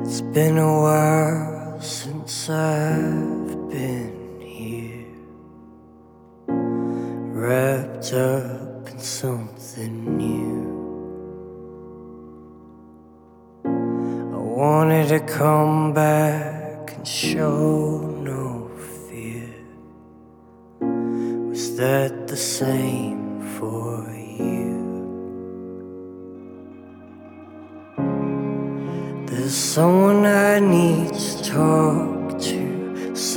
It's been a while since I've been here, wrapped up in something new. I wanted to come back and show no fear. Was that the same for you? There's someone I need to talk